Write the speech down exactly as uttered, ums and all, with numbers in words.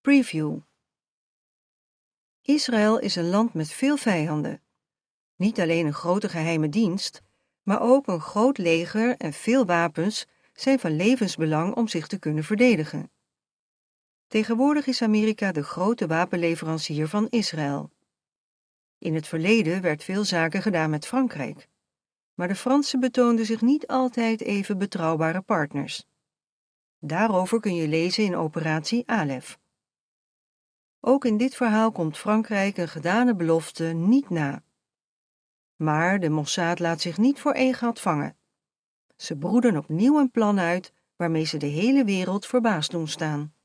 Preview. Israël is een land met veel vijanden. Niet alleen een grote geheime dienst, maar ook een groot leger en veel wapens zijn van levensbelang om zich te kunnen verdedigen. Tegenwoordig is Amerika de grote wapenleverancier van Israël. In het verleden werd veel zaken gedaan met Frankrijk, maar de Fransen betoonden zich niet altijd even betrouwbare partners. Daarover kun je lezen in operatie Alef. Ook in dit verhaal komt Frankrijk een gedane belofte niet na. Maar de Mossad laat zich niet voor één gat vangen. Ze broeden opnieuw een plan uit waarmee ze de hele wereld verbaasd doen staan.